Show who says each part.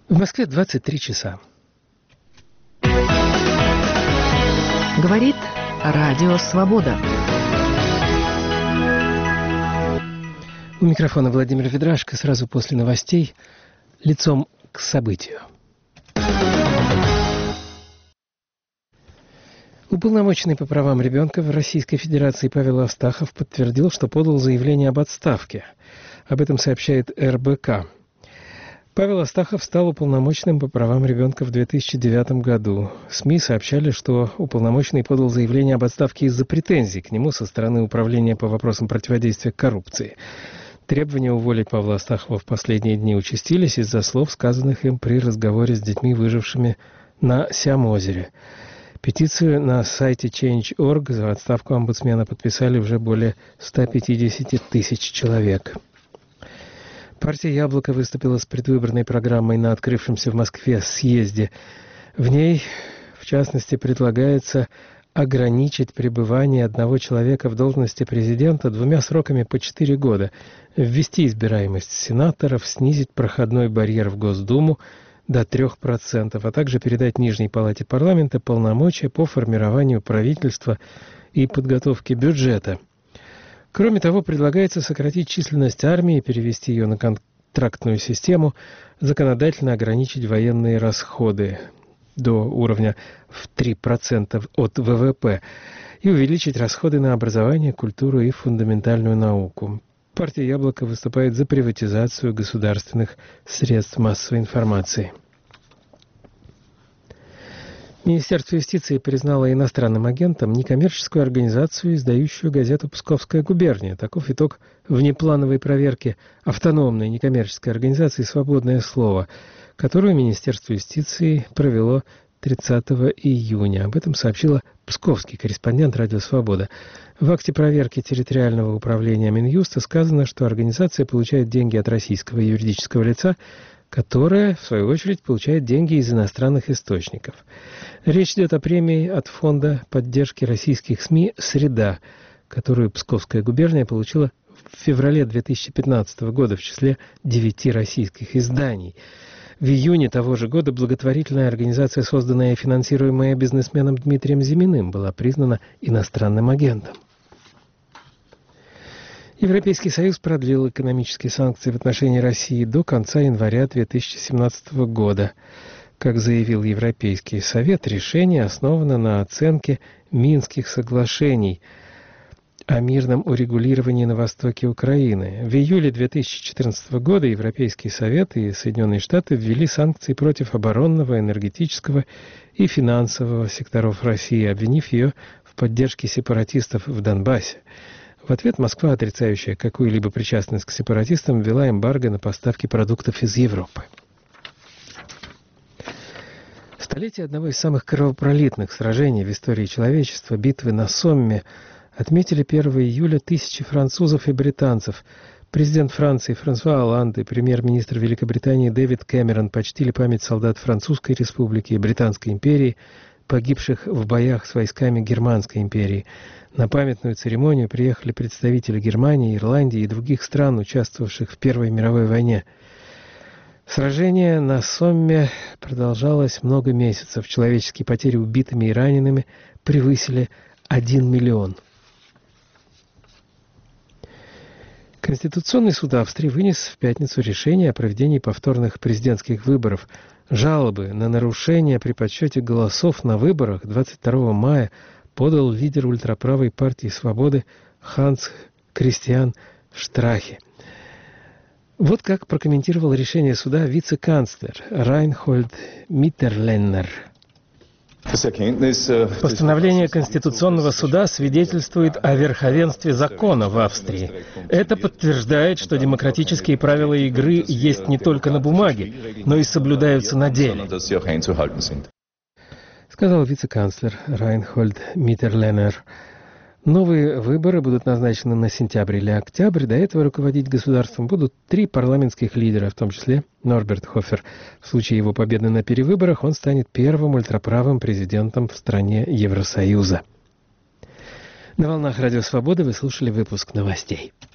Speaker 1: В Москве 23 часа.
Speaker 2: Говорит Радио Свобода.
Speaker 1: У микрофона Владимир Ведрашко. Сразу после новостей лицом к событию. Уполномоченный по правам ребенка в Российской Федерации Павел Астахов подтвердил, что подал заявление об отставке. Об этом сообщает РБК. Павел Астахов стал уполномоченным по правам ребенка в 2009 году. СМИ сообщали, что уполномоченный подал заявление об отставке из-за претензий к нему со стороны Управления по вопросам противодействия коррупции. Требования уволить Павла Астахова в последние дни участились из-за слов, сказанных им при разговоре с детьми, выжившими на Сиам-озере. Петицию на сайте Change.org за отставку омбудсмена подписали уже более 150 тысяч человек. Партия «Яблоко» выступила с предвыборной программой на открывшемся в Москве съезде. В ней, в частности, предлагается ограничить пребывание одного человека в должности президента 2 сроками по 4 года, ввести избираемость сенаторов, снизить проходной барьер в Госдуму до 3%, а также передать Нижней палате парламента полномочия по формированию правительства и подготовке бюджета. Кроме того, предлагается сократить численность армии, перевести ее на контрактную систему, законодательно ограничить военные расходы до уровня в 3% от ВВП и увеличить расходы на образование, культуру и фундаментальную науку. Партия «Яблоко» выступает за приватизацию государственных средств массовой информации. Министерство юстиции признало иностранным агентом некоммерческую организацию, издающую газету «Псковская губерния». Таков итог внеплановой проверки автономной некоммерческой организации «Свободное слово», которую Министерство юстиции провело 30 июня. Об этом сообщила псковский корреспондент «Радио Свобода». В акте проверки территориального управления Минюста сказано, что организация получает деньги от российского юридического лица, которая, в свою очередь, получает деньги из иностранных источников. Речь идет о премии от Фонда поддержки российских СМИ «Среда», которую Псковская губерния получила в феврале 2015 года в числе 9 российских изданий. В июне того же года благотворительная организация, созданная и финансируемая бизнесменом Дмитрием Зиминым, была признана иностранным агентом. Европейский Союз продлил экономические санкции в отношении России до конца января 2017 года. Как заявил Европейский Совет, решение основано на оценке Минских соглашений о мирном урегулировании на востоке Украины. В июле 2014 года Европейский Совет и Соединенные Штаты ввели санкции против оборонного, энергетического и финансового секторов России, обвинив ее в поддержке сепаратистов в Донбассе. В ответ Москва, отрицающая какую-либо причастность к сепаратистам, ввела эмбарго на поставки продуктов из Европы. Столетие одного из самых кровопролитных сражений в истории человечества, битвы на Сомме, отметили 1 июля тысячи французов и британцев. Президент Франции Франсуа Олланд и премьер-министр Великобритании Дэвид Кэмерон почтили память солдат Французской Республики и Британской империи, погибших в боях с войсками Германской империи. На памятную церемонию приехали представители Германии, Ирландии и других стран, участвовавших в Первой мировой войне. Сражение на Сомме продолжалось много месяцев. Человеческие потери убитыми и ранеными превысили 1 миллион. Конституционный суд Австрии вынес в пятницу решение о проведении повторных президентских выборов. Жалобы на нарушения при подсчете голосов на выборах 22 мая подал лидер ультраправой партии «Свободы» Ханс Кристиан Штрахе. Вот как прокомментировал решение суда вице-канцлер Райнхольд Миттерленнер. Постановление Конституционного суда свидетельствует о верховенстве закона в Австрии. Это подтверждает, что демократические правила игры есть не только на бумаге, но и соблюдаются на деле, сказал вице-канцлер Райнхольд Миттерленнер. Новые выборы будут назначены на сентябрь или октябрь. До этого руководить государством будут 3 парламентских лидера, в том числе Норберт Хофер. В случае его победы на перевыборах он станет первым ультраправым президентом в стране Евросоюза. На волнах Радио Свобода вы слушали выпуск новостей.